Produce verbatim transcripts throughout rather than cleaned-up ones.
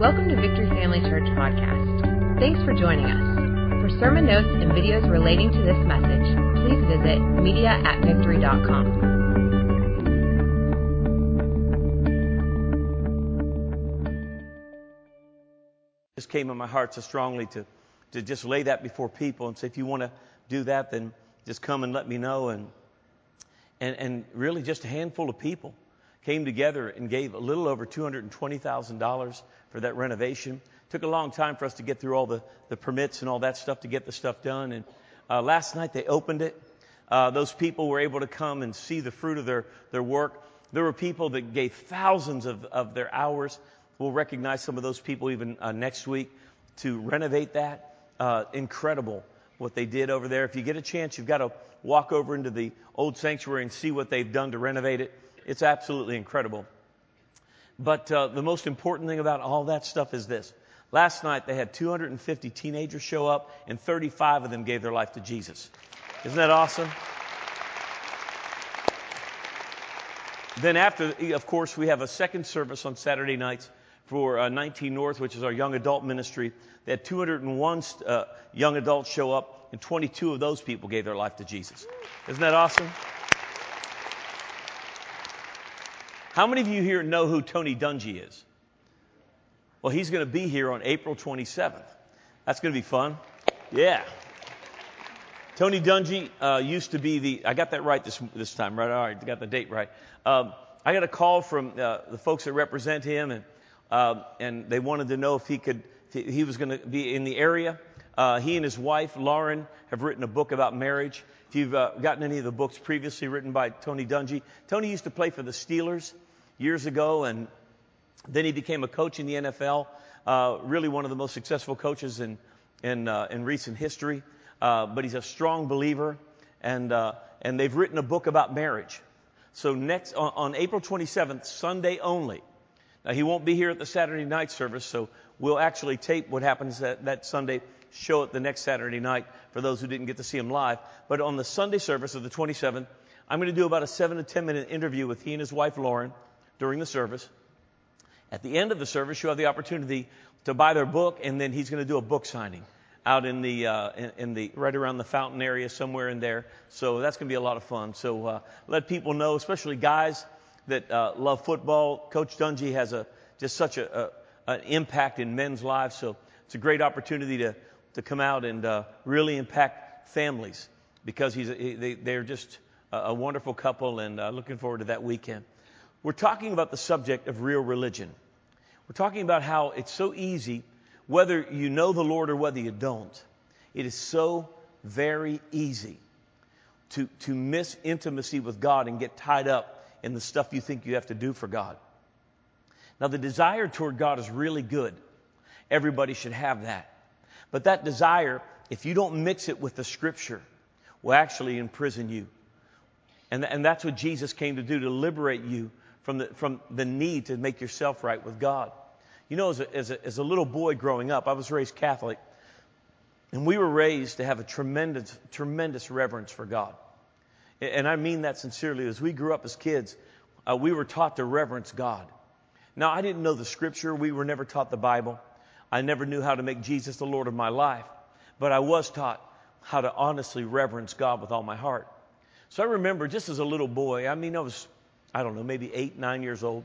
Welcome to Victory Family Church Podcast. Thanks for joining us. For sermon notes and videos relating to this message, please visit media at victory dot com. Just came in my heart so strongly to, to just lay that before people and say, if you want to do that, then just come and let me know. And, and, and really just a handful of people came together and gave a little over two hundred twenty thousand dollars for that renovation. Took a long time for us to get through all the, the permits and all that stuff to get the stuff done. And uh, last night they opened it. Uh, those people were able to come and see the fruit of their, their work. There were people that gave thousands of, of their hours. We'll recognize some of those people even uh, next week to renovate that. Uh, incredible what they did over there. If you get a chance, you've got to walk over into the old sanctuary and see what they've done to renovate it. It's absolutely incredible. But uh, the most important thing about all that stuff is this. Last night they had two hundred fifty teenagers show up, and thirty-five of them gave their life to Jesus. Isn't that awesome? Then after, of course, we have a second service on Saturday nights for uh, nineteen North, which is our young adult ministry. They had two hundred one uh, young adults show up, and twenty-two of those people gave their life to Jesus. Isn't that awesome? How many of you here know who Tony Dungy is? Well, he's going to be here on April twenty-seventh. That's going to be fun. Yeah. Tony Dungy uh, used to be the, I got that right this this time, right? All right, I got the date right. Um, I got a call from uh, the folks that represent him, and uh, and they wanted to know if he could, if he was going to be in the area. Uh, he and his wife, Lauren, have written a book about marriage. If you've uh, gotten any of the books previously written by Tony Dungy, Tony used to play for the Steelers years ago, and then he became a coach in the N F L. Uh, really one of the most successful coaches in in, uh, in recent history. Uh, but he's a strong believer, and uh, and they've written a book about marriage. So next on, on April twenty-seventh, Sunday only. Now he won't be here at the Saturday night service, so we'll actually tape what happens that, that Sunday, show it the next Saturday night for those who didn't get to see him live. But on the Sunday service of the twenty-seventh, I'm going to do about a seven to ten minute interview with he and his wife Lauren during the service. At the end of the service, you'll have the opportunity to buy their book, and then he's going to do a book signing out in the uh, in, in the right around the fountain area somewhere in there. So that's going to be a lot of fun. So uh, let people know, especially guys that uh, love football. Coach Dungy has a just such a, a an impact in men's lives. So it's a great opportunity to to come out and uh, really impact families, because he's he, they, they're just a, a wonderful couple, and uh, looking forward to that weekend. We're talking about the subject of real religion. We're talking about how it's so easy, whether you know the Lord or whether you don't. It is so very easy to, to miss intimacy with God and get tied up in the stuff you think you have to do for God. Now, the desire toward God is really good. Everybody should have that. But that desire, if you don't mix it with the Scripture, will actually imprison you. And, and that's what Jesus came to do, to liberate you from the, from the need to make yourself right with God. You know, as a, as a, as a little boy growing up, I was raised Catholic, and we were raised to have a tremendous, tremendous reverence for God. And I mean that sincerely. As we grew up as kids, uh, we were taught to reverence God. Now, I didn't know the Scripture. We were never taught the Bible. I never knew how to make Jesus the Lord of my life. But I was taught how to honestly reverence God with all my heart. So I remember just as a little boy, I mean, I was, I don't know, maybe eight, nine years old.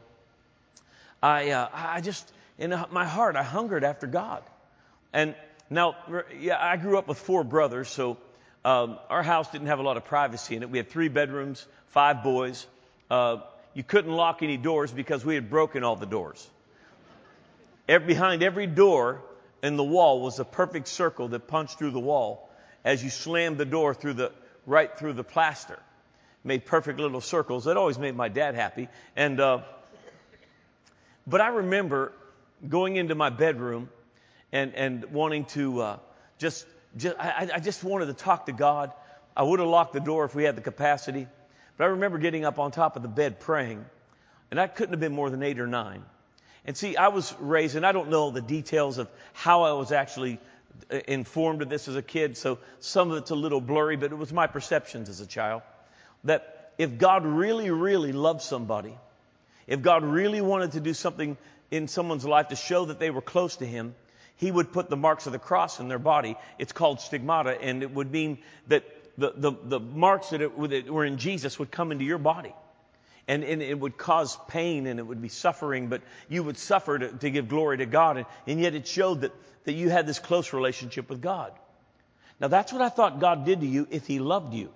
I, uh, I just, in my heart, I hungered after God. And now, yeah, I grew up with four brothers, so um, our house didn't have a lot of privacy in it. We had three bedrooms, five boys. Uh, you couldn't lock any doors because we had broken all the doors. Every, behind every door in the wall was a perfect circle that punched through the wall as you slammed the door through the right through the plaster. Made perfect little circles. That always made my dad happy. And uh, but I remember going into my bedroom and and wanting to uh, just just I, I just wanted to talk to God. I would have locked the door if we had the capacity. But I remember getting up on top of the bed praying, and I couldn't have been more than eight or nine. And see, I was raised, and I don't know the details of how I was actually informed of this as a kid, so some of it's a little blurry, but it was my perceptions as a child, that if God really, really loved somebody, if God really wanted to do something in someone's life to show that they were close to him, he would put the marks of the cross in their body. It's called stigmata, and it would mean that the, the, the marks that, it, that were in Jesus would come into your body. And, and it would cause pain, and it would be suffering, but you would suffer to, to give glory to God. And, and yet it showed that, that you had this close relationship with God. Now that's what I thought God did to you if he loved you.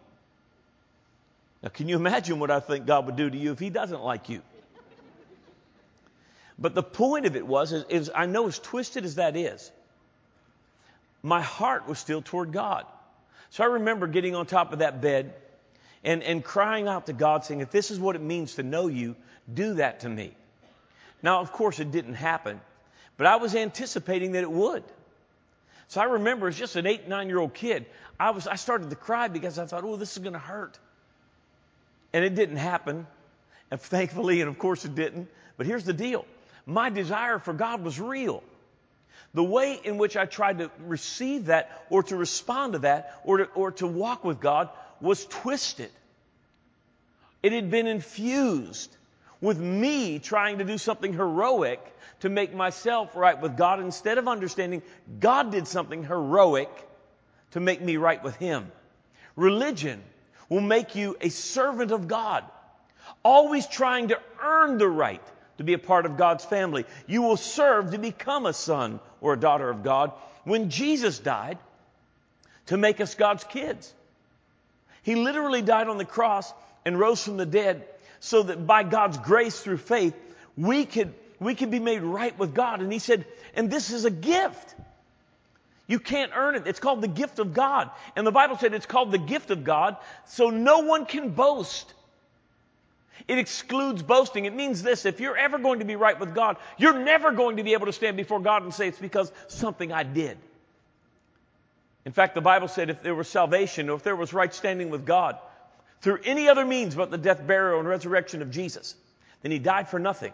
Now can you imagine what I think God would do to you if he doesn't like you? But the point of it was, is, is I know as twisted as that is, my heart was still toward God. So I remember getting on top of that bed and, and crying out to God, saying, if this is what it means to know you, do that to me. Now, of course, it didn't happen, but I was anticipating that it would. So I remember as just an eight, nine-year-old kid, I was I started to cry because I thought, oh, this is going to hurt. And it didn't happen, and thankfully, and of course it didn't. But here's the deal. My desire for God was real. The way in which I tried to receive that or to respond to that or to, or to walk with God was twisted. It had been infused with me trying to do something heroic to make myself right with God instead of understanding God did something heroic to make me right with him. Religion will make you a servant of God, always trying to earn the right to be a part of God's family. You will serve to become a son or a daughter of God. When Jesus died to make us God's kids, he literally died on the cross and rose from the dead so that by God's grace through faith, we could, we could be made right with God. And he said, and this is a gift. You can't earn it. It's called the gift of God. And the Bible said it's called the gift of God, so no one can boast. It excludes boasting. It means this: if you're ever going to be right with God, you're never going to be able to stand before God and say it's because something I did. In fact, the Bible said if there was salvation or if there was right standing with God through any other means but the death, burial, and resurrection of Jesus, then he died for nothing.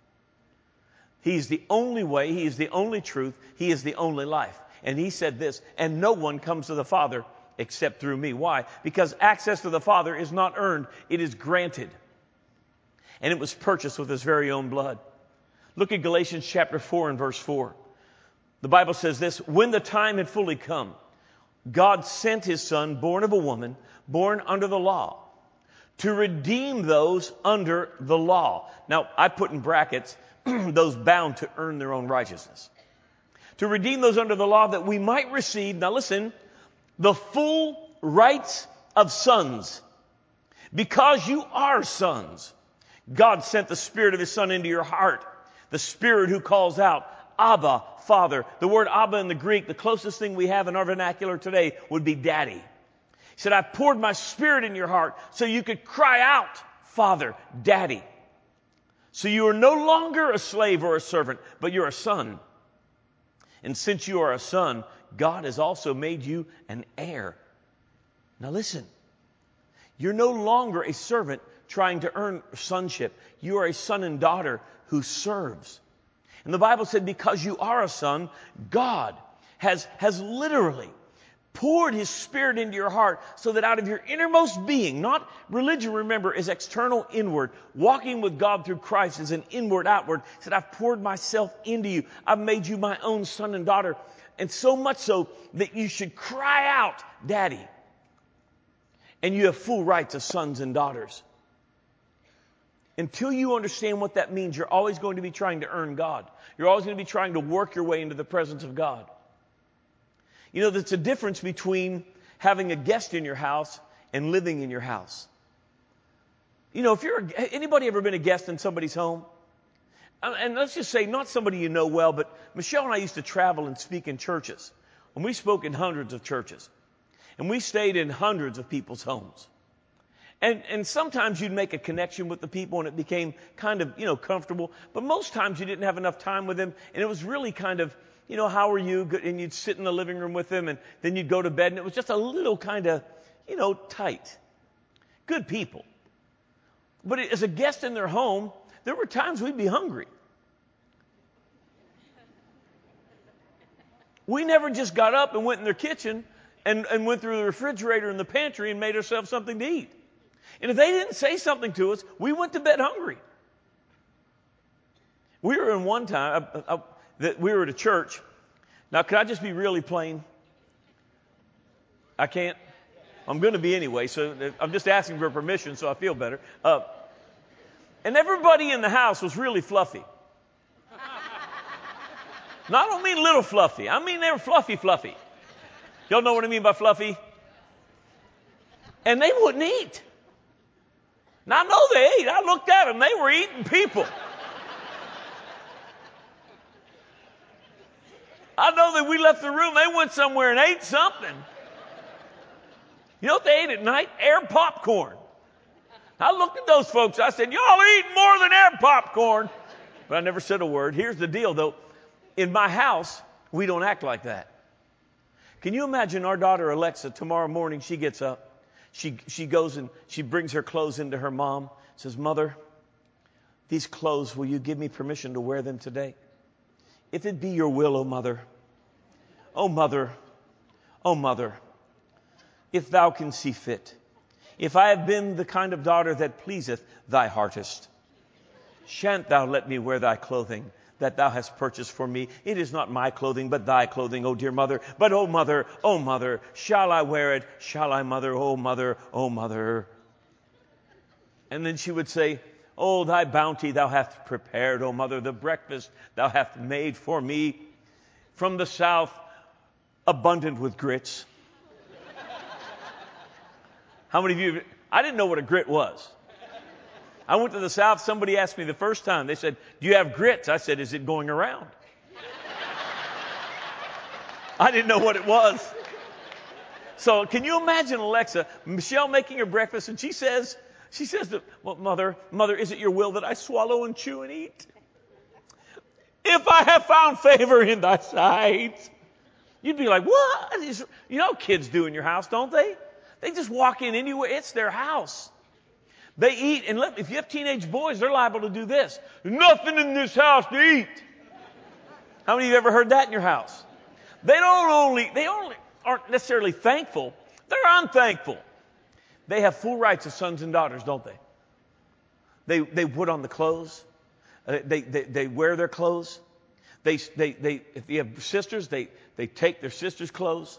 He's the only way. He is the only truth. He is the only life. And he said this, and no one comes to the Father except through me. Why? Because access to the Father is not earned. It is granted. And it was purchased with his very own blood. Look at Galatians chapter four and verse four. The Bible says this: when the time had fully come, God sent his son, born of a woman, born under the law, to redeem those under the law. Now, I put in brackets, those bound to earn their own righteousness. To redeem those under the law that we might receive, now listen, the full rights of sons. Because you are sons, God sent the Spirit of his Son into your heart. The Spirit who calls out, Abba, Father. The word Abba in the Greek, the closest thing we have in our vernacular today would be daddy. He said, I poured my Spirit in your heart so you could cry out, Father, Daddy. So you are no longer a slave or a servant, but you're a son. And since you are a son, God has also made you an heir. Now listen, you're no longer a servant trying to earn sonship. You are a son and daughter who serves. And the Bible said because you are a son, God has, has literally poured his Spirit into your heart so that out of your innermost being, not religion, remember, is external inward. Walking with God through Christ is an inward outward. He said, I've poured myself into you. I've made you my own son and daughter. And so much so that you should cry out, Daddy. And you have full rights as sons and daughters. Until you understand what that means, you're always going to be trying to earn God. You're always going to be trying to work your way into the presence of God. You know, there's a difference between having a guest in your house and living in your house. You know, if you're, a, anybody ever been a guest in somebody's home? And let's just say, not somebody you know well, but Michelle and I used to travel and speak in churches. And we spoke in hundreds of churches. And we stayed in hundreds of people's homes. And, and sometimes you'd make a connection with the people and it became kind of, you know, comfortable. But most times you didn't have enough time with them. And it was really kind of, you know, how are you? And you'd sit in the living room with them and then you'd go to bed. And it was just a little kind of, you know, tight. Good people. But as a guest in their home, there were times we'd be hungry. We never just got up and went in their kitchen and, and went through the refrigerator and the pantry and made ourselves something to eat. And if they didn't say something to us, we went to bed hungry. We were in one time, uh, uh, that we were at a church. Now, can I just be really plain? I can't. I'm going to be anyway, so I'm just asking for permission so I feel better. Uh, and everybody in the house was really fluffy. No, I don't mean little fluffy. I mean they were fluffy, fluffy. Y'all know what I mean by fluffy? And they wouldn't eat. Now, I know they ate. I looked at them. They were eating people. I know that we left the room. They went somewhere and ate something. You know what they ate at night? Air popcorn. I looked at those folks. I said, y'all eat more than air popcorn. But I never said a word. Here's the deal, though. In my house, we don't act like that. Can you imagine our daughter Alexa, tomorrow morning, she gets up. She, she goes and she brings her clothes into her mom. Says, Mother, these clothes, will you give me permission to wear them today? If it be your will, O Mother. O Mother. O Mother. If thou can see fit, if I have been the kind of daughter that pleaseth thy heartest, shan't thou let me wear thy clothing that thou hast purchased for me? It is not my clothing, but thy clothing, O dear mother. But, O mother, O mother, shall I wear it? Shall I, mother? O mother, O mother. And then she would say, Oh, thy bounty thou hast prepared, O mother, the breakfast thou hast made for me. From the south, abundant with grits. How many of you, I didn't know what a grit was. I went to the South. Somebody asked me the first time. They said, do you have grits? I said, is it going around? I didn't know what it was. So can you imagine Alexa, Michelle making her breakfast, and she says, she says, to, well, mother, mother, is it your will that I swallow and chew and eat? If I have found favor in thy sight. You'd be like, what? Is, you know kids do in your house, don't they? They just walk in anywhere. It's their house. They eat, and let, if you have teenage boys, they're liable to do this. Nothing in this house to eat. How many of you have ever heard that in your house? They don't only, they only aren't necessarily thankful. They're unthankful. They have full rights as sons and daughters, don't they? They, they put on the clothes. Uh, they, they, they wear their clothes. They, they, they, if you have sisters, they, they take their sisters' clothes.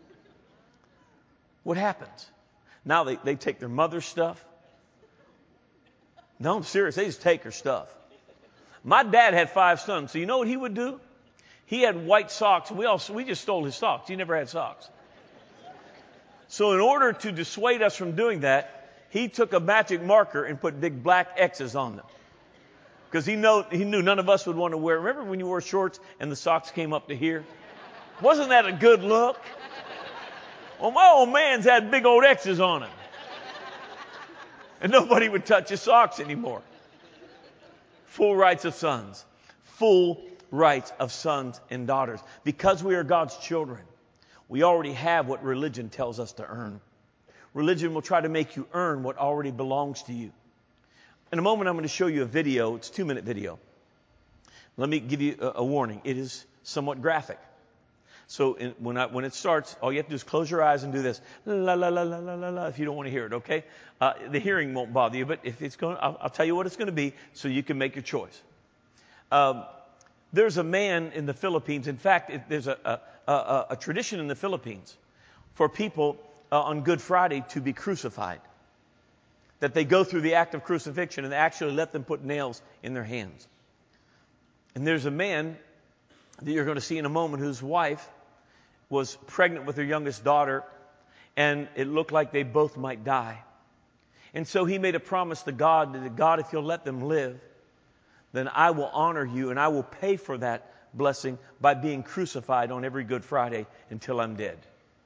What happens? Now they, they take their mother's stuff. No, I'm serious. They just take her stuff. My dad had five sons, so you know what he would do? He had white socks. We all we just stole his socks. He never had socks. So in order to dissuade us from doing that, he took a magic marker and put big black X's on them. Because he know he knew none of us would want to wear. Remember when you wore shorts and the socks came up to here? Wasn't that a good look? Well, my old man's had big old X's on him. And nobody would touch his socks anymore. Full rights of sons. Full rights of sons and daughters. Because we are God's children, we already have what religion tells us to earn. Religion will try to make you earn what already belongs to you. In a moment, I'm going to show you a video. It's a two-minute video. Let me give you a, a warning. It is somewhat graphic. So in, when, I, when it starts, all you have to do is close your eyes and do this. La, la, la, la, la, la, la, if you don't want to hear it, okay? Uh, the hearing won't bother you, but if it's going, I'll, I'll tell you what it's going to be so you can make your choice. Um, there's a man in the Philippines. In fact, it, there's a, a, a, a tradition in the Philippines for people uh, on Good Friday to be crucified. That they go through the act of crucifixion and they actually let them put nails in their hands. And there's a man that you're going to see in a moment whose wife was pregnant with her youngest daughter, and it looked like they both might die. And so he made a promise to God that, God, if you'll let them live, then I will honor you and I will pay for that blessing by being crucified on every Good Friday until I'm dead.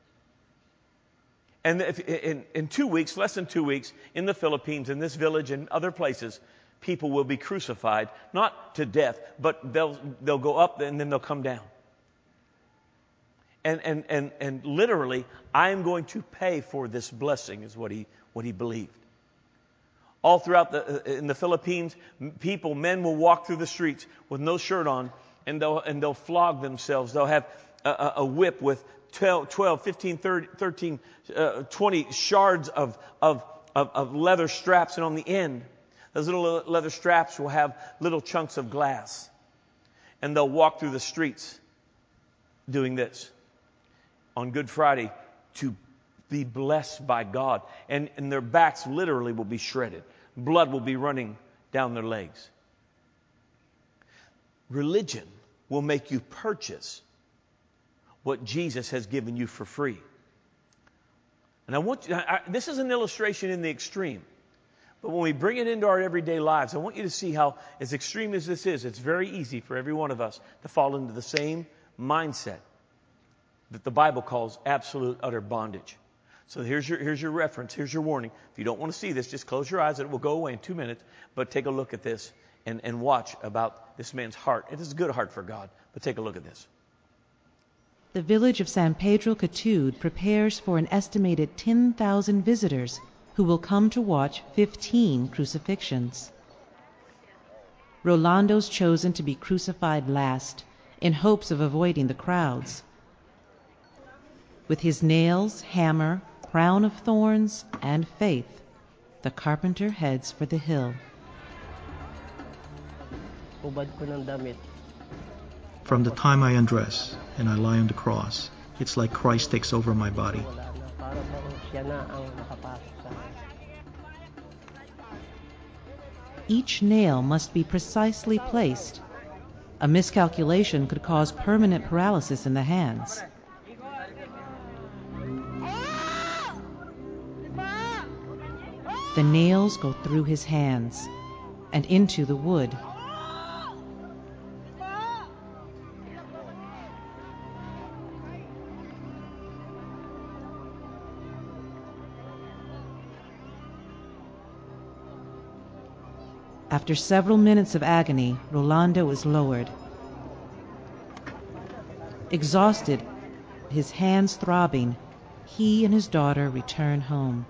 And if, in, in two weeks, less than two weeks, in the Philippines, in this village and other places, people will be crucified, not to death, but they'll they'll go up and then they'll come down. And and and and literally, I am going to pay for this blessing, is what he what he believed. All throughout the in the Philippines, people, men will walk through the streets with no shirt on, and they'll and they'll flog themselves. They'll have a, a whip with twelve, fifteen, thirteen, uh, twenty shards of, of of of leather straps, and on the end Those little leather straps will have little chunks of glass. And they'll walk through the streets doing this on Good Friday to be blessed by God. And, and their backs literally will be shredded. Blood will be running down their legs. Religion will make you purchase what Jesus has given you for free. And I want you, I, this is an illustration in the extreme. But when we bring it into our everyday lives, I want you to see how, as extreme as this is, it's very easy for every one of us to fall into the same mindset that the Bible calls absolute utter bondage. So here's your, here's your reference. Here's your warning. If you don't want to see this, just close your eyes and it will go away in two minutes. But take a look at this and, and watch about this man's heart. It is a good heart for God, but take a look at this. The village of San Pedro Catude prepares for an estimated ten thousand visitors who will come to watch fifteen crucifixions. Rolando's chosen to be crucified last, in hopes of avoiding the crowds. With his nails, hammer, crown of thorns, and faith, the carpenter heads for the hill. From the time I undress and I lie on the cross, it's like Christ takes over my body. Each nail must be precisely placed. A miscalculation could cause permanent paralysis in the hands. The nails go through his hands and into the wood. After several minutes of agony, Rolando is lowered. Exhausted, his hands throbbing, he and his daughter return home.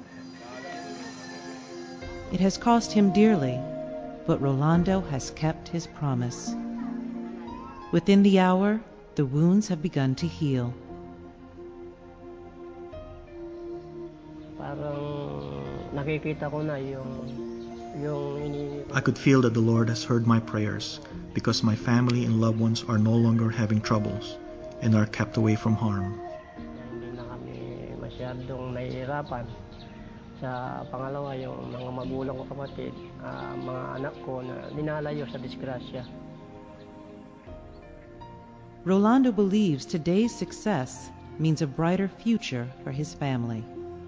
It has cost him dearly, but Rolando has kept his promise. Within the hour, the wounds have begun to heal. I could feel that the Lord has heard my prayers because my family and loved ones are no longer having troubles and are kept away from harm. Sa pangalawa, yung mga magulang ko kapatid, uh, mga anak ko na ninalayo sa disgrasya. Rolando believes today's success means a brighter future for his family.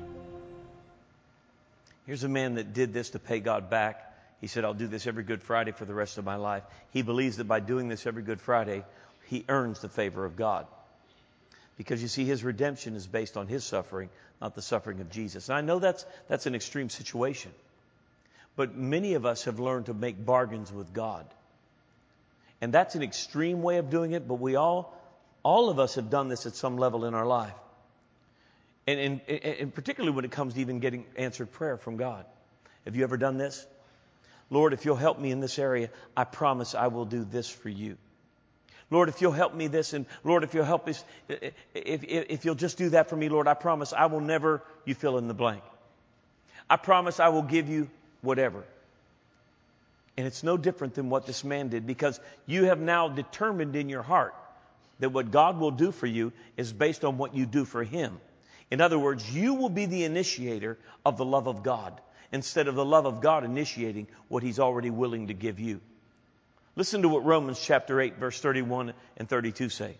Here's a man that did this to pay God back. He said, I'll do this every Good Friday for the rest of my life. He believes that by doing this every Good Friday, he earns the favor of God. Because you see, his redemption is based on his suffering, not the suffering of Jesus. And I know that's that's an extreme situation. But many of us have learned to make bargains with God. And that's an extreme way of doing it, but we all, all of us have done this at some level in our life. And, and, and particularly when it comes to even getting answered prayer from God. Have you ever done this? Lord, if you'll help me in this area, I promise I will do this for you. Lord, if you'll help me this, and Lord, if you'll help us, if, if, if you'll just do that for me, Lord, I promise I will never, you fill in the blank. I promise I will give you whatever. And it's no different than what this man did, because you have now determined in your heart that what God will do for you is based on what you do for him. In other words, you will be the initiator of the love of God, instead of the love of God initiating what he's already willing to give you. Listen to what Romans chapter eight, verse thirty-one and thirty-two say.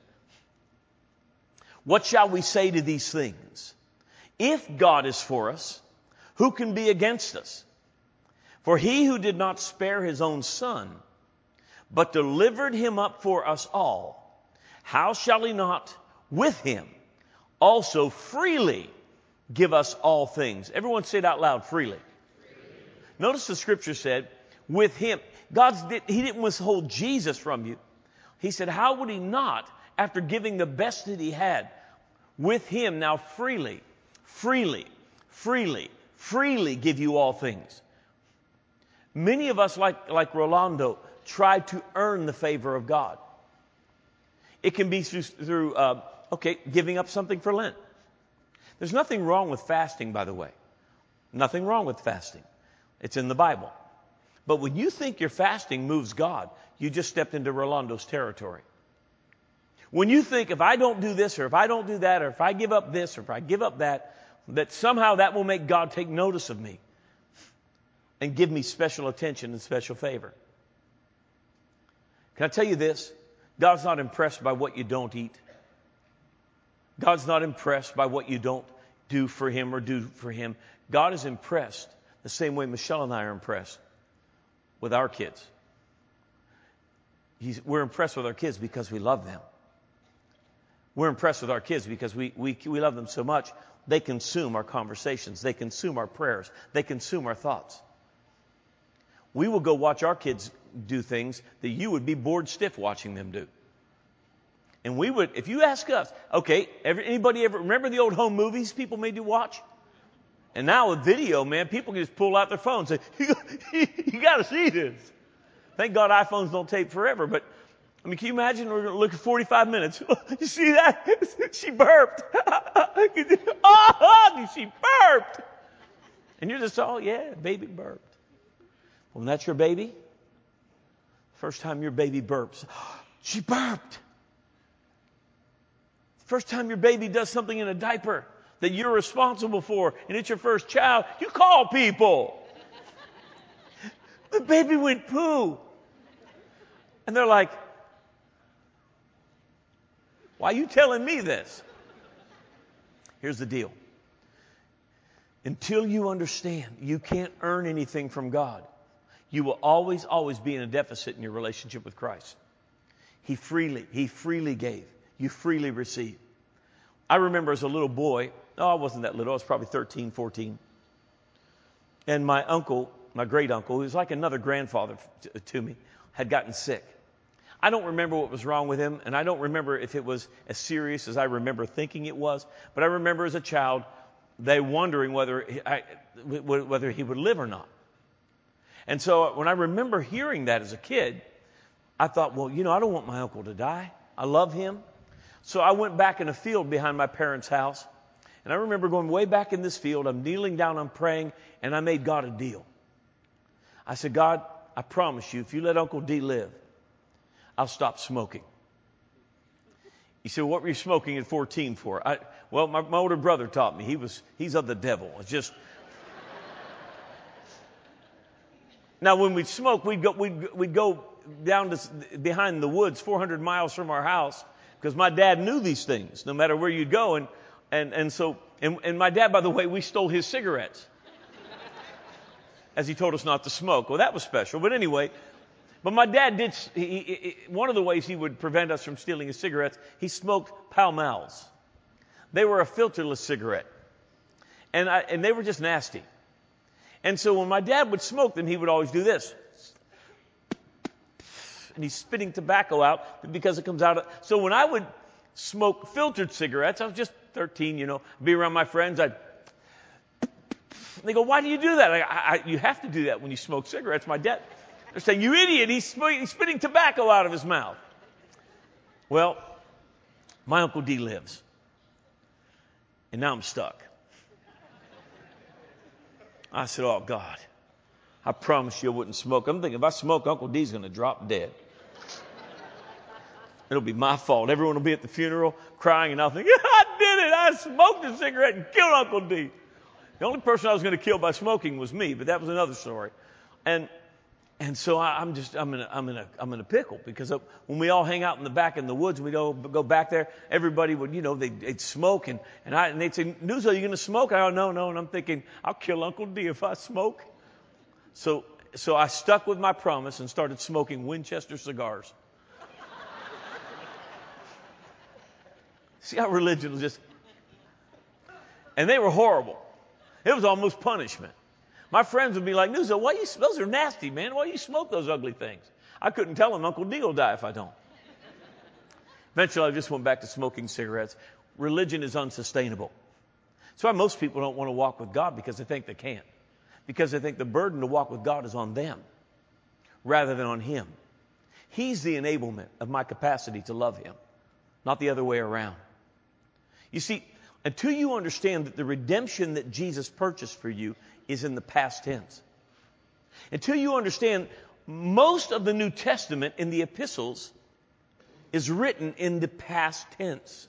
What shall we say to these things? If God is for us, who can be against us? For he who did not spare his own son, but delivered him up for us all, how shall he not with him also freely give us all things? Everyone say it out loud, freely. Notice the scripture said, with him. God's did, he didn't withhold Jesus from you. He said, how would he not, after giving the best that he had, with him now freely, freely, freely, freely give you all things? Many of us, like, like Rolando, try to earn the favor of God. It can be through, through uh, okay, giving up something for Lent. There's nothing wrong with fasting, by the way. Nothing wrong with fasting. It's in the Bible. But when you think your fasting moves God, you just stepped into Rolando's territory. When you think, if I don't do this, or if I don't do that, or if I give up this, or if I give up that, that somehow that will make God take notice of me and give me special attention and special favor. Can I tell you this? God's not impressed by what you don't eat. God's not impressed by what you don't do for Him or do for Him. God is impressed the same way Michelle and I are impressed with our kids. He's, we're impressed with our kids because we love them. We're impressed with our kids because we, we, we love them so much. They consume our conversations. They consume our prayers. They consume our thoughts. We will go watch our kids do things that you would be bored stiff watching them do. And we would, if you ask us, okay, every, anybody ever remember the old home movies people made you watch? And now with video, man, people can just pull out their phones and say, you, you got to see this. Thank God iPhones don't tape forever. But, I mean, can you imagine we're going to look at forty-five minutes? You see that? She burped. Oh, she burped. And you're just all, yeah, baby burped. Well, when that's your baby, first time your baby burps, she burped. First time your baby does something in a diaper that you're responsible for, and it's your first child, you call people. The baby went poo. And they're like, why are you telling me this? Here's the deal. Until you understand you can't earn anything from God, you will always, always be in a deficit in your relationship with Christ. He freely, He freely gave. You freely received. I remember as a little boy, oh, I wasn't that little, I was probably thirteen, fourteen. And my uncle, my great uncle, who was like another grandfather to, to me, had gotten sick. I don't remember what was wrong with him, and I don't remember if it was as serious as I remember thinking it was. But I remember as a child, they wondering whether he, I, whether he would live or not. And so when I remember hearing that as a kid, I thought, well, you know, I don't want my uncle to die. I love him. So I went back in a field behind my parents' house. And I remember going way back in this field. I'm kneeling down, I'm praying, and I made God a deal. I said, God, I promise you, if you let Uncle D live, I'll stop smoking. He said, what were you smoking at fourteen for? I, well, my, my older brother taught me. He was, he's of the devil. It's just... Now, when we'd smoke, we'd go, we'd, we'd go down to behind the woods four hundred miles from our house because my dad knew these things, no matter where you'd go. And, and, and so, and, and my dad, by the way, we stole his cigarettes as he told us not to smoke. Well, that was special. But anyway, but my dad did, he, he, one of the ways he would prevent us from stealing his cigarettes, he smoked Pall Malls. They were a filterless cigarette. And, I, and they were just nasty. And so when my dad would smoke them, he would always do this. And he's spitting tobacco out because it comes out of... So when I would smoke filtered cigarettes, I was just thirteen, you know, be around my friends, I'd... They go, why do you do that? I, I, you have to do that when you smoke cigarettes. My dad... They're saying, you idiot, he's, sp- he's spitting tobacco out of his mouth. Well, my Uncle D lives. And now I'm stuck. I said, oh, God, I promise you I wouldn't smoke. I'm thinking if I smoke, Uncle D's going to drop dead. It'll be my fault. Everyone will be at the funeral crying, and I'll think, I did it. I smoked a cigarette and killed Uncle D. The only person I was going to kill by smoking was me, but that was another story. And and so I, I'm just I'm in a, I'm in a I'm in a pickle because when we all hang out in the back in the woods, we go go back there. Everybody would you know they'd, they'd smoke and and I and they'd say, Newsy, are you going to smoke? I go, no, no. And I'm thinking, I'll kill Uncle D if I smoke. So so I stuck with my promise and started smoking Winchester cigars. See how religion was just... And they were horrible. It was almost punishment. My friends would be like, Newsy, why you, those are nasty, man. Why do you smoke those ugly things? I couldn't tell them Uncle D will die if I don't. Eventually, I just went back to smoking cigarettes. Religion is unsustainable. That's why most people don't want to walk with God, because they think they can't. Because they think the burden to walk with God is on them rather than on Him. He's the enablement of my capacity to love Him, not the other way around. You see, until you understand that the redemption that Jesus purchased for you is in the past tense. Until you understand, most of the New Testament in the epistles is written in the past tense.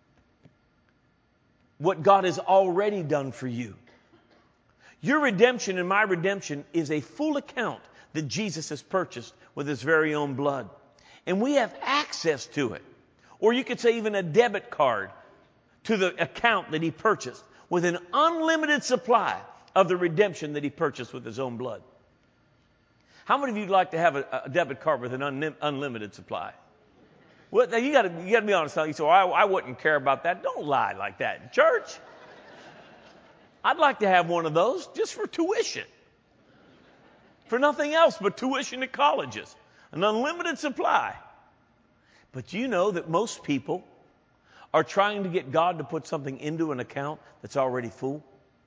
What God has already done for you. Your redemption and my redemption is a full account that Jesus has purchased with His very own blood. And we have access to it. Or you could say even a debit card to the account that He purchased with an unlimited supply of the redemption that He purchased with His own blood. How many of you would like to have a, a debit card with an un, unlimited supply? Well, now you got to you got to be honest. You say, well, I, I wouldn't care about that. Don't lie like that in church. I'd like to have one of those just for tuition. For nothing else but tuition at colleges. An unlimited supply. But you know that most people are trying to get God to put something into an account that's already full.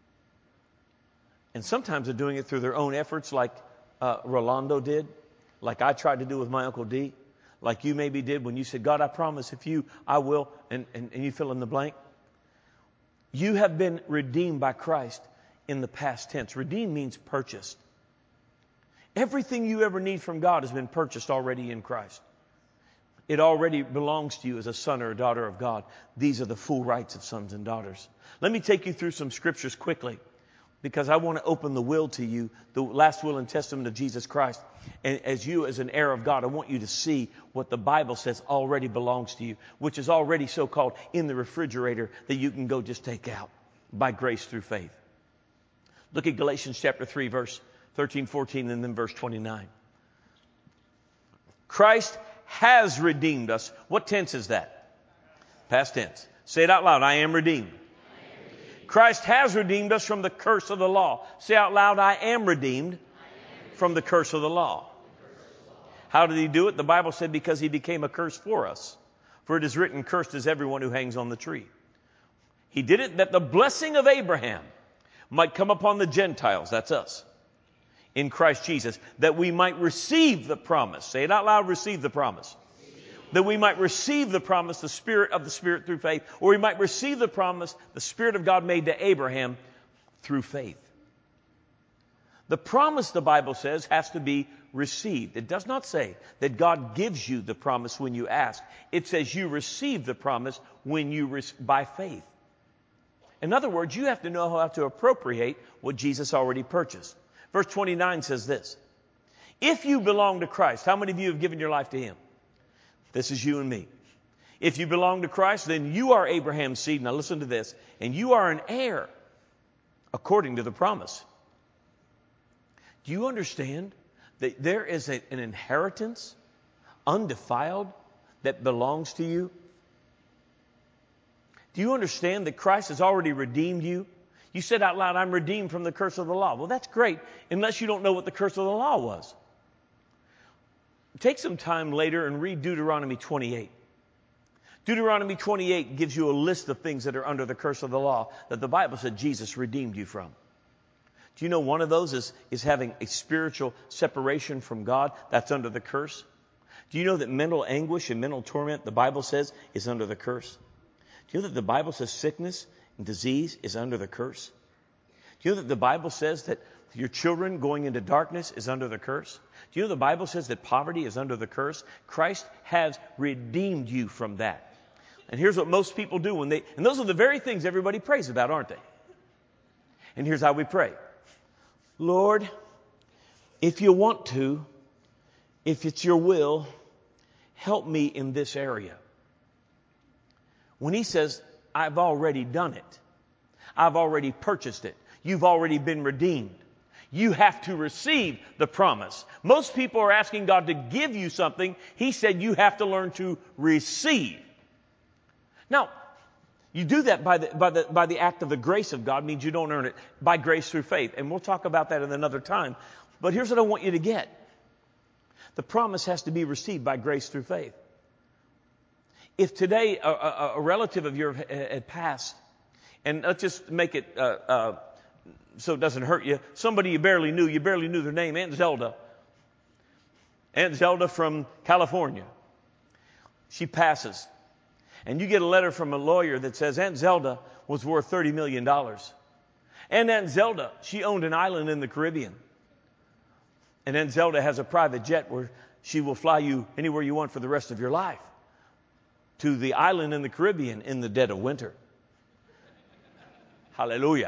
And sometimes they're doing it through their own efforts, like uh, Rolando did, like I tried to do with my Uncle D, like you maybe did when you said, God, I promise if you, I will, and, and, and you fill in the blank. You have been redeemed by Christ in the past tense. Redeemed means purchased. Everything you ever need from God has been purchased already in Christ. It already belongs to you as a son or a daughter of God. These are the full rights of sons and daughters. Let me take you through some scriptures quickly, because I want to open the will to you, the last will and testament of Jesus Christ. And as you, as an heir of God, I want you to see what the Bible says already belongs to you, which is already so-called in the refrigerator that you can go just take out by grace through faith. Look at Galatians chapter three, verse thirteen, fourteen, and then verse twenty-nine. Christ has redeemed us. What tense is that? Past tense. Say it out loud. I am redeemed. Christ has redeemed us from the curse of the law. Say out loud, I am redeemed from the curse of the law. How did He do it? The Bible said because He became a curse for us. For it is written, cursed is everyone who hangs on the tree. He did it that the blessing of Abraham might come upon the Gentiles, that's us, in Christ Jesus, that we might receive the promise. Say it out loud, receive the promise. That we might receive the promise, the Spirit of the Spirit through faith, or we might receive the promise, the Spirit of God made to Abraham through faith. The promise, the Bible says, has to be received. It does not say that God gives you the promise when you ask. It says you receive the promise when you re- by faith. In other words, you have to know how to appropriate what Jesus already purchased. Verse twenty-nine says this. If you belong to Christ, how many of you have given your life to Him? This is you and me. If you belong to Christ, then you are Abraham's seed. Now listen to this. And you are an heir according to the promise. Do you understand that there is a, an inheritance, undefiled, that belongs to you? Do you understand that Christ has already redeemed you? You said out loud, I'm redeemed from the curse of the law. Well, that's great, unless you don't know what the curse of the law was. Take some time later and read Deuteronomy twenty-eight. Deuteronomy twenty-eight gives you a list of things that are under the curse of the law that the Bible said Jesus redeemed you from. Do you know one of those is, is having a spiritual separation from God? That's under the curse. Do you know that mental anguish and mental torment, the Bible says, is under the curse? Do you know that the Bible says sickness and disease is under the curse? Do you know that the Bible says that your children going into darkness is under the curse? Do you know the Bible says that poverty is under the curse? Christ has redeemed you from that. And here's what most people do when they, and those are the very things everybody prays about, aren't they? And here's how we pray. Lord, if you want to, if it's your will, help me in this area. When He says, I've already done it. I've already purchased it. You've already been redeemed. You have to receive the promise. Most people are asking God to give you something. He said you have to learn to receive. Now, you do that by the, by the, by the act of the grace of God, means you don't earn it, by grace through faith. And we'll talk about that at another time. But here's what I want you to get. The promise has to be received by grace through faith. If today a, a, a relative of yours had passed, and let's just make it uh, uh, so it doesn't hurt you, somebody you barely knew, you barely knew their name, Aunt Zelda. Aunt Zelda from California. She passes. And you get a letter from a lawyer that says Aunt Zelda was worth thirty million dollars. And Aunt Zelda, she owned an island in the Caribbean. And then Zelda has a private jet where she will fly you anywhere you want for the rest of your life. To the island in the Caribbean in the dead of winter. Hallelujah.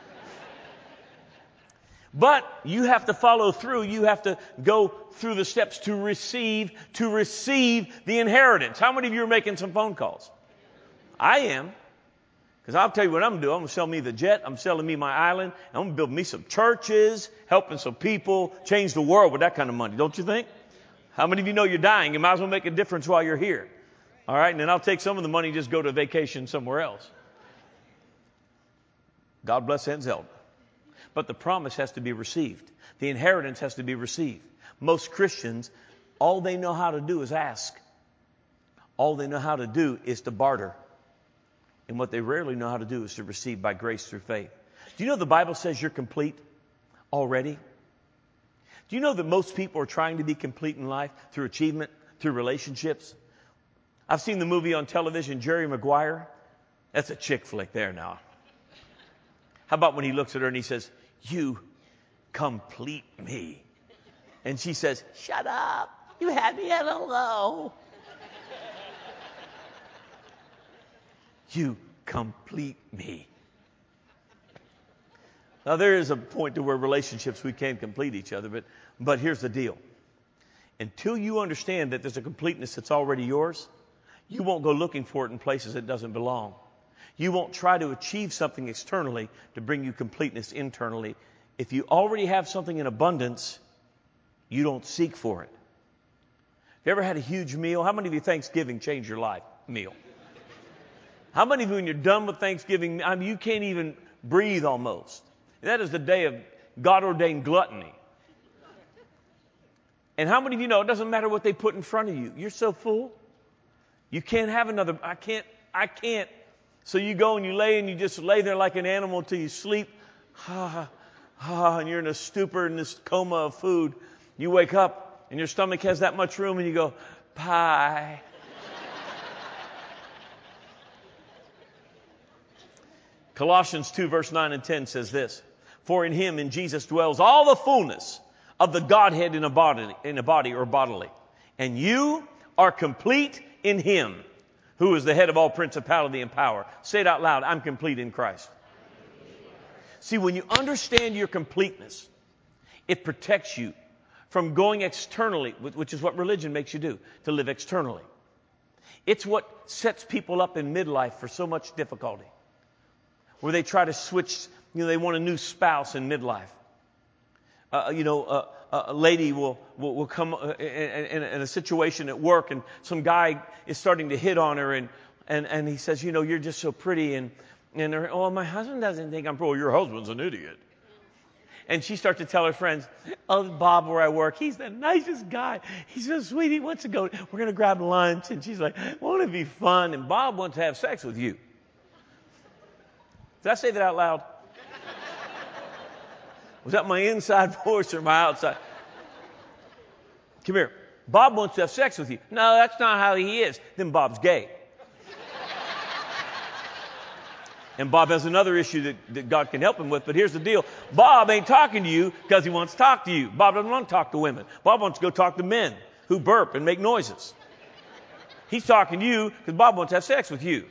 But you have to follow through. You have to go through the steps to receive, to receive the inheritance. How many of you are making some phone calls? I am. Because I'll tell you what I'm going to do. I'm going to sell me the jet. I'm selling me my island. I'm going to build me some churches, helping some people, change the world with that kind of money. Don't you think? How many of you know you're dying? You might as well make a difference while you're here. All right. And then I'll take some of the money and just go to vacation somewhere else. God bless Aunt Zelda. But the promise has to be received. The inheritance has to be received. Most Christians, all they know how to do is ask. All they know how to do is to barter. And what they rarely know how to do is to receive by grace through faith. Do you know the Bible says you're complete already? Do you know that most people are trying to be complete in life through achievement, through relationships? I've seen the movie on television, Jerry Maguire. That's a chick flick there now. How about when he looks at her and he says, "You complete me." And she says, "Shut up. You had me at hello." You complete me. Now, there is a point to where relationships, we can complete each other, but, but here's the deal. Until you understand that there's a completeness that's already yours, you won't go looking for it in places it doesn't belong. You won't try to achieve something externally to bring you completeness internally. If you already have something in abundance, you don't seek for it. Have you ever had a huge meal? How many of you Thanksgiving changed your life meal? How many of you, when you're done with Thanksgiving, I mean, you can't even breathe almost. That is the day of God-ordained gluttony. And how many of you know it doesn't matter what they put in front of you? You're so full. You can't have another. I can't. I can't. So you go and you lay and you just lay there like an animal till you sleep. Ah, ah, and you're in a stupor in this coma of food. You wake up and your stomach has that much room and you go, pie. Colossians two, verse nine and ten says this. For in him, in Jesus, dwells all the fullness of the Godhead in a body, in a body or bodily. And you are complete in him, who is the head of all principality and power. Say it out loud. I'm complete in Christ. See, when you understand your completeness, it protects you from going externally, which is what religion makes you do, to live externally. It's what sets people up in midlife for so much difficulty. Where they try to switch, you know, they want a new spouse in midlife. Uh, you know, uh, a lady will, will, will come in, in, in a situation at work and some guy is starting to hit on her and, and, and he says, you know, you're just so pretty. And, and her, oh, my husband doesn't think I'm pretty. Oh, your husband's an idiot. And she starts to tell her friends, oh, Bob, where I work, he's the nicest guy. He's so sweet. He wants to go, we're going to grab lunch. And she's like, won't it be fun? And Bob wants to have sex with you. Did I say that out loud? Was that my inside voice or my outside? Come here. Bob wants to have sex with you. No, that's not how he is. Then Bob's gay. And Bob has another issue that, that God can help him with. But here's the deal. Bob ain't talking to you because he wants to talk to you. Bob doesn't want to talk to women. Bob wants to go talk to men who burp and make noises. He's talking to you because Bob wants to have sex with you.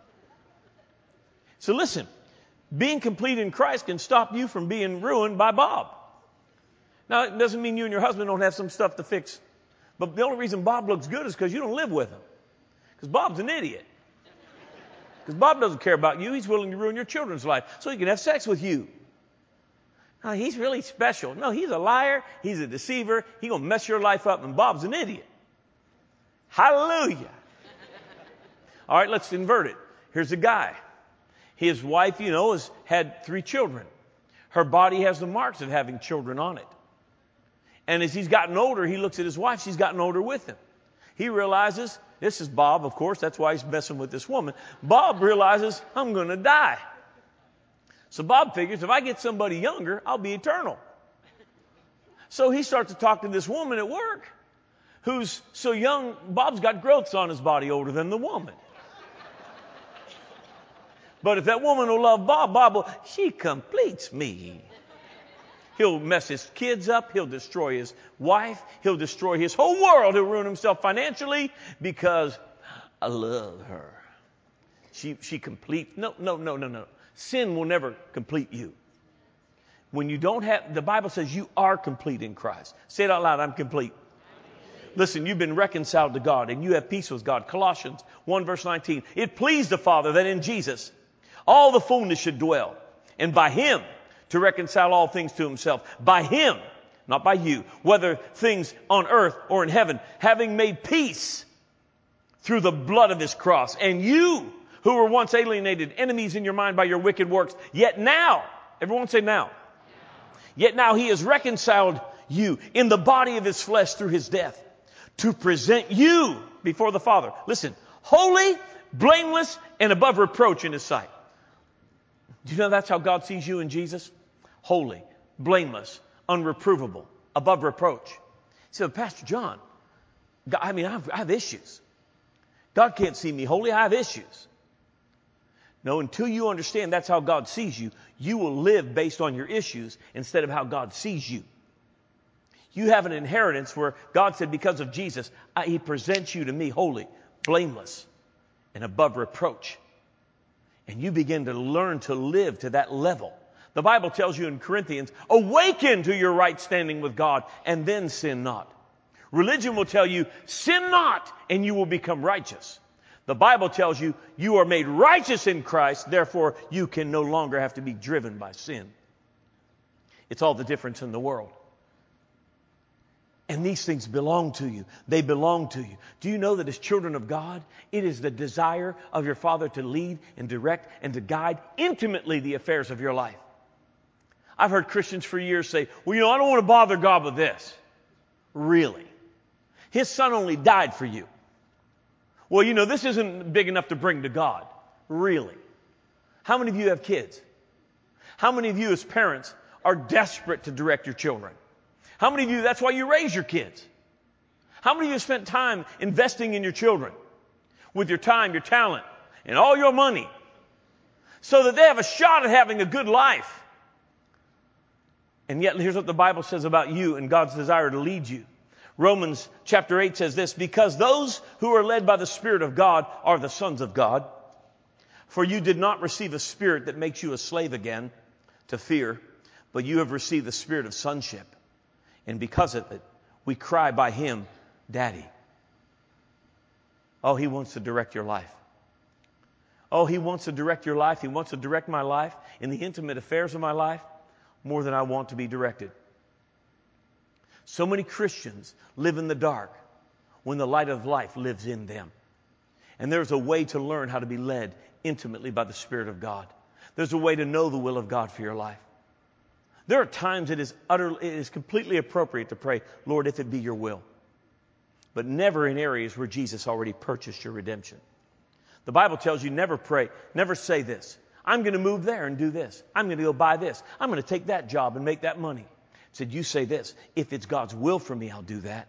So listen. Being complete in Christ can stop you from being ruined by Bob. Now, it doesn't mean you and your husband don't have some stuff to fix. But the only reason Bob looks good is because you don't live with him. Because Bob's an idiot. Because Bob doesn't care about you. He's willing to ruin your children's life so he can have sex with you. Now, he's really special. No, he's a liar. He's a deceiver. He's going to mess your life up, and Bob's an idiot. Hallelujah. All right, let's invert it. Here's a guy. His wife, you know, has had three children. Her body has the marks of having children on it. And as he's gotten older, he looks at his wife. She's gotten older with him. He realizes, this is Bob, of course. That's why he's messing with this woman. Bob realizes, I'm going to die. So Bob figures, if I get somebody younger, I'll be eternal. So he starts to talk to this woman at work who's so young, Bob's got growths on his body older than the woman. But if that woman will love Bob, Bob will, she completes me. He'll mess his kids up. He'll destroy his wife. He'll destroy his whole world. He'll ruin himself financially because I love her. She, she complete. No, no, no, no, no. Sin will never complete you. When you don't have, the Bible says you are complete in Christ. Say it out loud. I'm complete. Listen, you've been reconciled to God and you have peace with God. Colossians one verse nineteen. It pleased the Father that in Jesus all the fullness should dwell, and by him to reconcile all things to himself. By him, not by you, whether things on earth or in heaven, having made peace through the blood of his cross. And you who were once alienated, enemies in your mind by your wicked works, yet now, everyone say now. Yet now he has reconciled you in the body of his flesh through his death, to present you before the Father. Listen, holy, blameless, and above reproach in his sight. Do you know that's how God sees you in Jesus? Holy, blameless, unreprovable, above reproach. He said, Pastor John, God, I mean, I have, I have issues. God can't see me holy. I have issues. No, until you understand that's how God sees you, you will live based on your issues instead of how God sees you. You have an inheritance where God said, because of Jesus, I, he presents you to me holy, blameless, and above reproach. And you begin to learn to live to that level. The Bible tells you in Corinthians, awaken to your right standing with God and then sin not. Religion will tell you, sin not, and you will become righteous. The Bible tells you, you are made righteous in Christ, therefore you can no longer have to be driven by sin. It's all the difference in the world. And these things belong to you. They belong to you. Do you know that as children of God, it is the desire of your Father to lead and direct and to guide intimately the affairs of your life? I've heard Christians for years say, well, you know, I don't want to bother God with this. Really? His son only died for you. Well, you know, this isn't big enough to bring to God. Really? How many of you have kids? How many of you as parents are desperate to direct your children? How many of you, that's why you raise your kids? How many of you have spent time investing in your children with your time, your talent, and all your money so that they have a shot at having a good life? And yet, here's what the Bible says about you and God's desire to lead you. Romans chapter eight says this, because those who are led by the Spirit of God are the sons of God. For you did not receive a spirit that makes you a slave again to fear, but you have received the spirit of sonship. And because of it, we cry by him, Daddy. Oh, he wants to direct your life. Oh, he wants to direct your life. He wants to direct my life in the intimate affairs of my life more than I want to be directed. So many Christians live in the dark when the light of life lives in them. And there's a way to learn how to be led intimately by the Spirit of God. There's a way to know the will of God for your life. There are times it is utterly, it is completely appropriate to pray, Lord, if it be your will. But never in areas where Jesus already purchased your redemption. The Bible tells you never pray, never say this. I'm going to move there and do this. I'm going to go buy this. I'm going to take that job and make that money. It said, you say this, if it's God's will for me, I'll do that.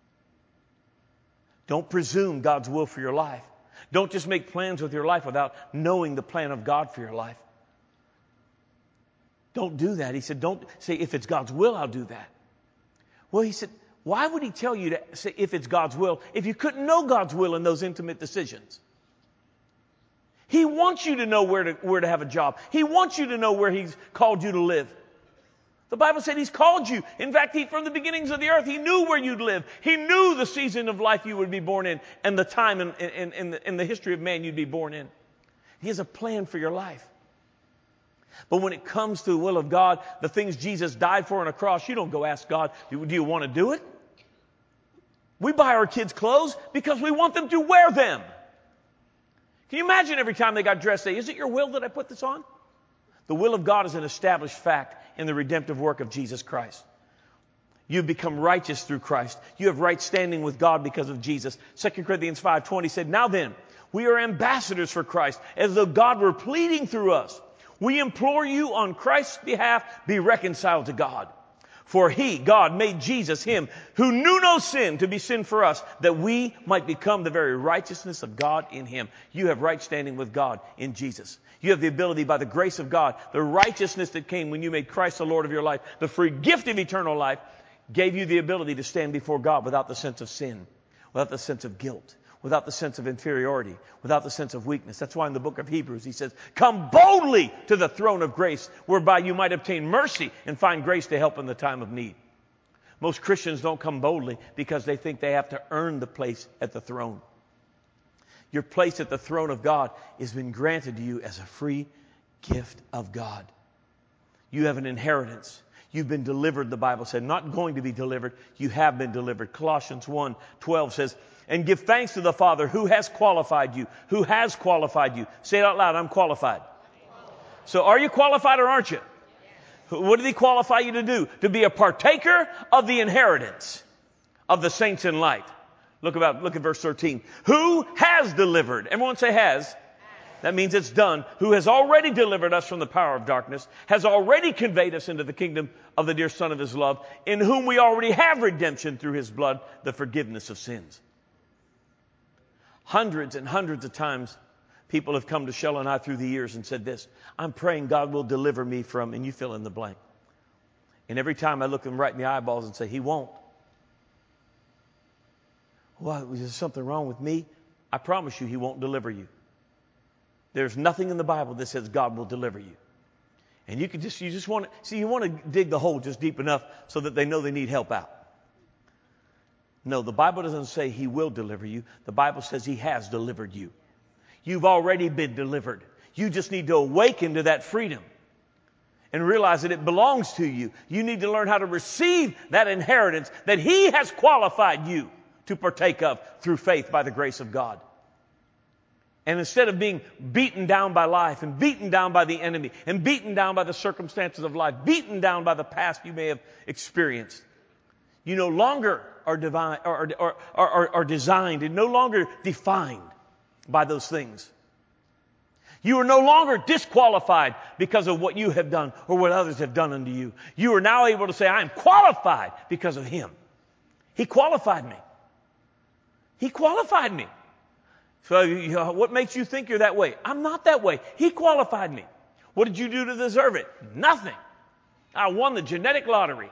Don't presume God's will for your life. Don't just make plans with your life without knowing the plan of God for your life. Don't do that. He said, don't say, if it's God's will, I'll do that. Well, he said, why would he tell you to say, if it's God's will, if you couldn't know God's will in those intimate decisions? He wants you to know where to, where to have a job. He wants you to know where he's called you to live. The Bible said he's called you. In fact, he, from the beginnings of the earth, he knew where you'd live. He knew the season of life you would be born in and the time in, in, in, the, in the history of man you'd be born in. He has a plan for your life. But when it comes to the will of God, the things Jesus died for on a cross, you don't go ask God, do, do you want to do it? We buy our kids clothes because we want them to wear them. Can you imagine every time they got dressed, say, is it your will that I put this on? The will of God is an established fact in the redemptive work of Jesus Christ. You've become righteous through Christ. You have right standing with God because of Jesus. Second Corinthians five twenty said, now then, we are ambassadors for Christ, as though God were pleading through us. We implore you on Christ's behalf, be reconciled to God. For he, God, made Jesus, him, who knew no sin, to be sin for us, that we might become the very righteousness of God in him. You have right standing with God in Jesus. You have the ability by the grace of God, the righteousness that came when you made Christ the Lord of your life, the free gift of eternal life, gave you the ability to stand before God without the sense of sin, without the sense of guilt, without the sense of inferiority, without the sense of weakness. That's why in the book of Hebrews he says, come boldly to the throne of grace, whereby you might obtain mercy and find grace to help in the time of need. Most Christians don't come boldly because they think they have to earn the place at the throne. Your place at the throne of God has been granted to you as a free gift of God. You have an inheritance. You've been delivered, the Bible said. Not going to be delivered. You have been delivered. Colossians one twelve says, and give thanks to the Father who has qualified you. Who has qualified you. Say it out loud. I'm qualified. So are you qualified or aren't you? What did he qualify you to do? To be a partaker of the inheritance of the saints in light. Look about, look at verse thirteen. Who has delivered? Everyone say has. That means it's done. Who has already delivered us from the power of darkness, has already conveyed us into the kingdom of the dear Son of his love, in whom we already have redemption through his blood, the forgiveness of sins. Hundreds and hundreds of times people have come to Shell and I through the years and said this, I'm praying God will deliver me from, and you fill in the blank. And every time I look them right in the eyeballs and say, he won't. Well, is there something wrong with me? I promise you he won't deliver you. There's nothing in the Bible that says God will deliver you. And you can just, you just want to, see, you want to dig the hole just deep enough so that they know they need help out. No, the Bible doesn't say he will deliver you. The Bible says he has delivered you. You've already been delivered. You just need to awaken to that freedom and realize that it belongs to you. You need to learn how to receive that inheritance that he has qualified you to partake of through faith by the grace of God. And instead of being beaten down by life and beaten down by the enemy and beaten down by the circumstances of life, beaten down by the past you may have experienced, you no longer are divine or, or, or, or, are designed and no longer defined by those things. You are no longer disqualified because of what you have done or what others have done unto you. You are now able to say, I am qualified because of him. He qualified me. He qualified me. So you know, what makes you think you're that way? I'm not that way. He qualified me. What did you do to deserve it? Nothing. I won the genetic lottery.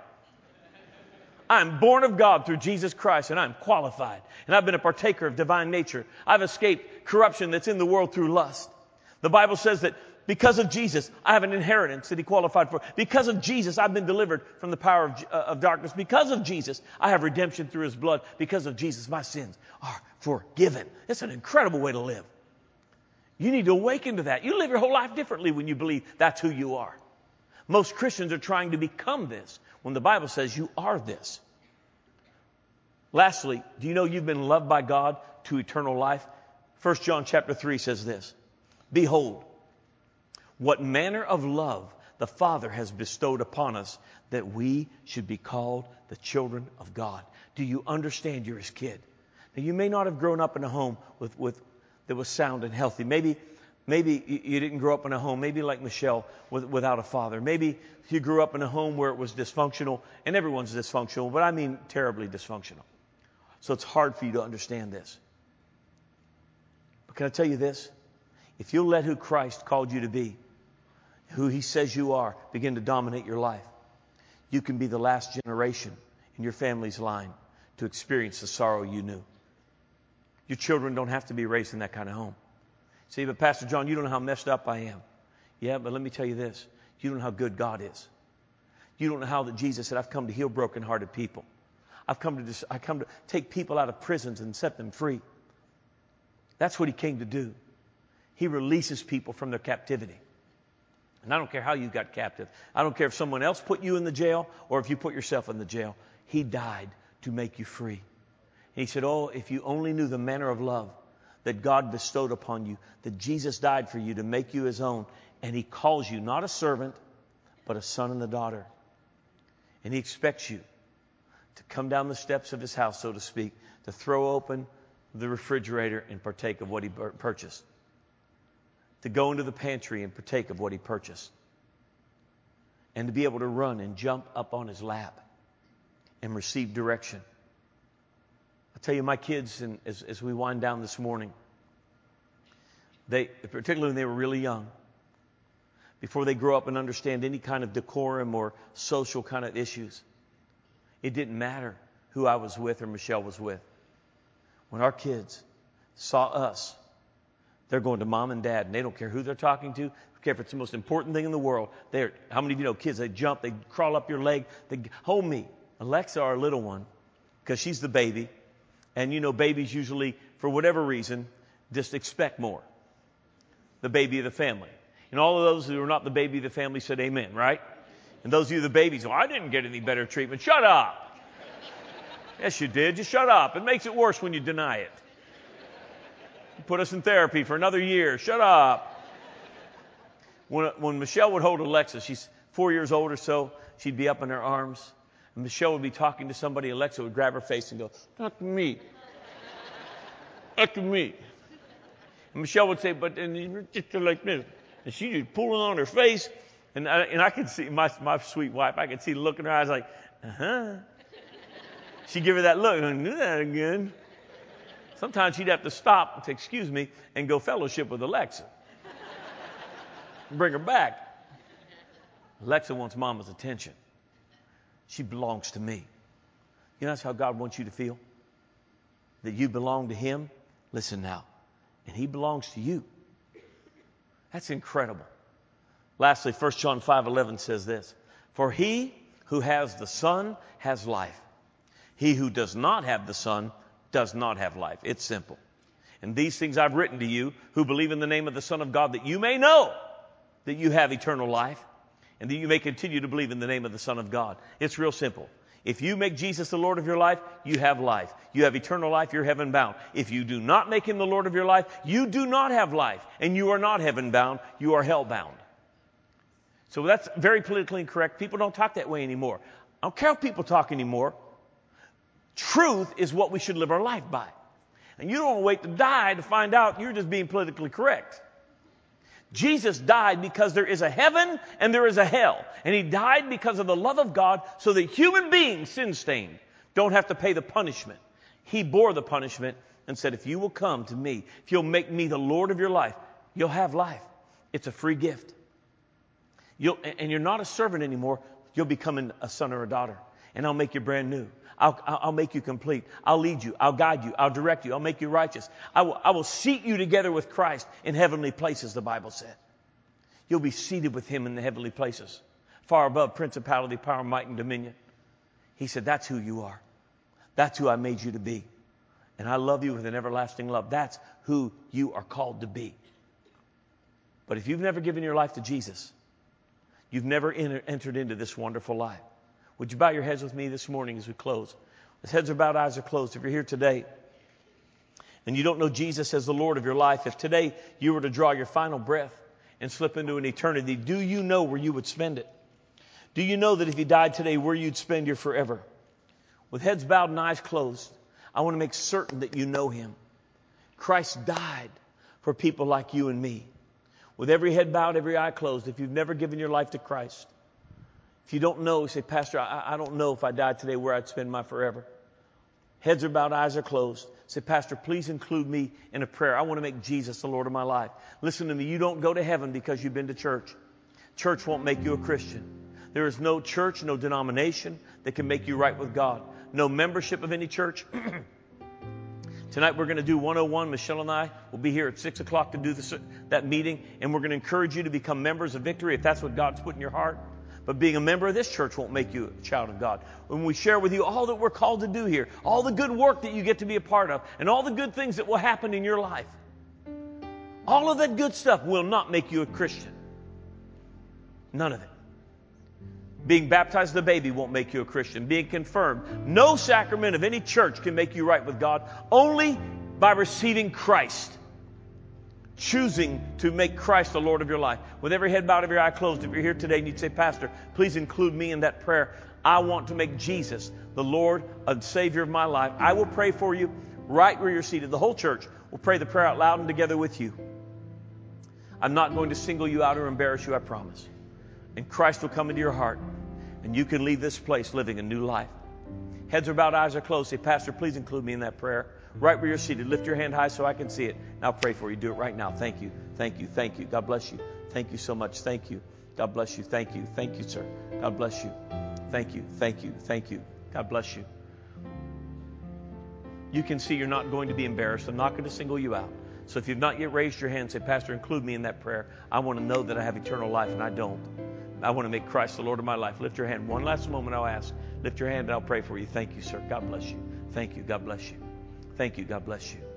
I'm born of God through Jesus Christ, and I'm qualified. And I've been a partaker of divine nature. I've escaped corruption that's in the world through lust. The Bible says that because of Jesus, I have an inheritance that he qualified for. Because of Jesus, I've been delivered from the power of, uh, of darkness. Because of Jesus, I have redemption through his blood. Because of Jesus, my sins are forgiven. It's an incredible way to live. You need to awaken to that. You live your whole life differently when you believe that's who you are. Most Christians are trying to become this when the Bible says you are this. Lastly, do you know you've been loved by God to eternal life? First John chapter three says this, behold, what manner of love the Father has bestowed upon us that we should be called the children of God. Do you understand you're his kid? Now, you may not have grown up in a home with, with that was sound and healthy. Maybe, maybe you didn't grow up in a home, maybe like Michelle, with, without a father. Maybe you grew up in a home where it was dysfunctional, and everyone's dysfunctional, but I mean terribly dysfunctional. So it's hard for you to understand this. But can I tell you this? If you'll let who Christ called you to be, who he says you are, begin to dominate your life, you can be the last generation in your family's line to experience the sorrow you knew. Your children don't have to be raised in that kind of home. See, but Pastor John, you don't know how messed up I am. Yeah, but let me tell you this. You don't know how good God is. You don't know how that Jesus said, I've come to heal brokenhearted people. I've come to dis- I come to take people out of prisons and set them free. That's what he came to do. He releases people from their captivity. And I don't care how you got captive. I don't care if someone else put you in the jail or if you put yourself in the jail. He died to make you free. And he said, oh, if you only knew the manner of love that God bestowed upon you, that Jesus died for you to make you his own. And he calls you not a servant, but a son and a daughter. And he expects you to come down the steps of his house, so to speak, to throw open the refrigerator and partake of what he purchased. To go into the pantry and partake of what he purchased. And to be able to run and jump up on his lap and receive direction. I tell you, my kids, and as, as we wind down this morning, they, particularly when they were really young, before they grow up and understand any kind of decorum or social kind of issues, it didn't matter who I was with or Michelle was with. When our kids saw us, they're going to mom and dad, and they don't care who they're talking to. They don't care if it's the most important thing in the world. They're, how many of you know kids, they jump, they crawl up your leg, they hold me. Alexa, our little one, because she's the baby, and you know babies usually, for whatever reason, just expect more. The baby of the family. And all of those who are not the baby of the family said amen, right? And those of you the babies, well, I didn't get any better treatment. Shut up. Yes, you did. Just shut up. It makes it worse when you deny it. You put us in therapy for another year. Shut up. When, when Michelle would hold Alexa, she's four years old or so, she'd be up in her arms. And Michelle would be talking to somebody. Alexa would grab her face and go, not to me. Not to me. And Michelle would say, but and you're just like this. And she'd be pulling on her face. And I, and I could see, my, my sweet wife, I could see the look in her eyes like, uh-huh. She'd give her that look, and do that again. Sometimes she'd have to stop and say, excuse me, and go fellowship with Alexa. Bring her back. Alexa wants mama's attention. She belongs to me. You know that's how God wants you to feel? That you belong to Him? Listen now. And He belongs to you. That's incredible. Lastly, First John five eleven says this. For he who has the Son has life. He who does not have the Son does not have life. It's simple. And these things I've written to you who believe in the name of the Son of God, that you may know that you have eternal life and that you may continue to believe in the name of the Son of God. It's real simple. If you make Jesus the Lord of your life, you have life. You have eternal life, you're heaven bound. If you do not make Him the Lord of your life, you do not have life. And you are not heaven bound, you are hell bound. So that's very politically incorrect. People don't talk that way anymore. I don't care how people talk anymore. Truth is what we should live our life by. And you don't want to wait to die to find out you're just being politically correct. Jesus died because there is a heaven and there is a hell. And He died because of the love of God so that human beings, sin-stained, don't have to pay the punishment. He bore the punishment and said, if you will come to me, if you'll make me the Lord of your life, you'll have life. It's a free gift. You'll, and you're not a servant anymore. You'll become a son or a daughter. And I'll make you brand new. I'll, I'll make you complete. I'll lead you. I'll guide you. I'll direct you. I'll make you righteous. I will, I will seat you together with Christ in heavenly places, the Bible said. You'll be seated with Him in the heavenly places, far above principality, power, might, and dominion. He said, that's who you are. That's who I made you to be. And I love you with an everlasting love. That's who you are called to be. But if you've never given your life to Jesus, you've never enter, entered into this wonderful life. Would you bow your heads with me this morning as we close? As heads are bowed, eyes are closed. If you're here today and you don't know Jesus as the Lord of your life, if today you were to draw your final breath and slip into an eternity, do you know where you would spend it? Do you know that if you died today, where you'd spend your forever? With heads bowed and eyes closed, I want to make certain that you know Him. Christ died for people like you and me. With every head bowed, every eye closed, if you've never given your life to Christ, if you don't know, you say, Pastor, I, I don't know if I died today where I'd spend my forever. Heads are bowed, eyes are closed. Say, Pastor, please include me in a prayer. I want to make Jesus the Lord of my life. Listen to me. You don't go to heaven because you've been to church. Church won't make you a Christian. There is no church, no denomination that can make you right with God. No membership of any church. Tonight we're going to do one oh one. Michelle and I will be here at six o'clock to do this, that meeting. And we're going to encourage you to become members of Victory if that's what God's put in your heart. But being a member of this church won't make you a child of God. When we share with you all that we're called to do here, all the good work that you get to be a part of, and all the good things that will happen in your life, all of that good stuff will not make you a Christian. None of it. Being baptized as a baby won't make you a Christian. Being confirmed, no sacrament of any church can make you right with God. Only by receiving Christ. Choosing to make Christ the Lord of your life. With every head bowed, every eye closed, if you're here today and you'd say, Pastor, please include me in that prayer. I want to make Jesus the Lord and Savior of my life. I will pray for you right where you're seated. The whole church will pray the prayer out loud and together with you. I'm not going to single you out or embarrass you, I promise. And Christ will come into your heart and you can leave this place living a new life. Heads are bowed, eyes are closed. Say, Pastor, please include me in that prayer. Right where you're seated. Lift your hand high so I can see it. And I'll pray for you. Do it right now. Thank you. Thank you. Thank you. God bless you. Thank you so much. Thank you. God bless you. Thank you. Thank you, sir. God bless you. Thank you. Thank you. Thank you. God bless you. You can see you're not going to be embarrassed. I'm not going to single you out. So if you've not yet raised your hand, say, Pastor, include me in that prayer. I want to know that I have eternal life, and I don't. I want to make Christ the Lord of my life. Lift your hand. One last moment I'll ask. Lift your hand and I'll pray for you. Thank you, sir. God bless you. Thank you. God bless you. Thank you. God bless you.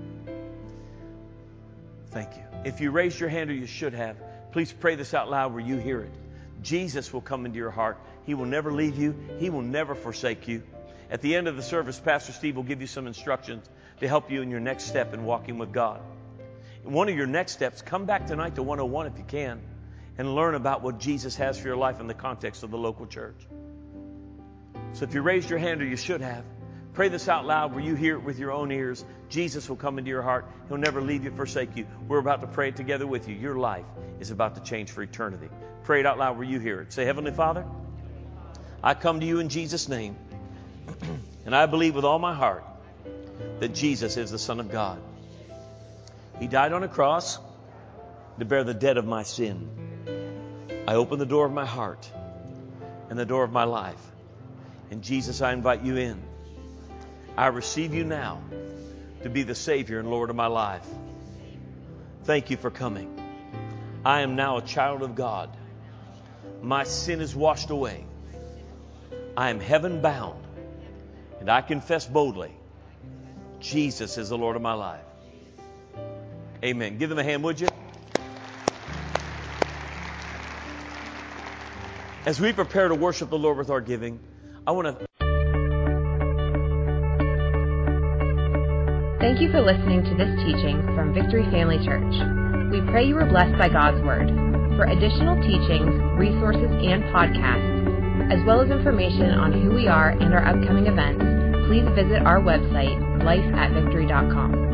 Thank you. If you raised your hand, or you should have, please pray this out loud where you hear it. Jesus will come into your heart. He will never leave you. He will never forsake you. At the end of the service, Pastor Steve will give you some instructions to help you in your next step in walking with God. In one of your next steps, come back tonight to one oh one if you can and learn about what Jesus has for your life in the context of the local church. So if you raised your hand, or you should have, pray this out loud where you hear it with your own ears. Jesus will come into your heart. He'll never leave you, forsake you. We're about to pray it together with you. Your life is about to change for eternity. Pray it out loud where you hear it. Say, Heavenly Father, I come to you in Jesus' name, and I believe with all my heart that Jesus is the Son of God. He died on a cross to bear the debt of my sin. I open the door of my heart and the door of my life. And Jesus, I invite you in. I receive you now to be the Savior and Lord of my life. Thank you for coming. I am now a child of God. My sin is washed away. I am heaven bound. And I confess boldly, Jesus is the Lord of my life. Amen. Give them a hand, would you? As we prepare to worship the Lord with our giving, I want to... Thank you for listening to this teaching from Victory Family Church. We pray you were blessed by God's Word. For additional teachings, resources, and podcasts, as well as information on who we are and our upcoming events, please visit our website, life at victory dot com.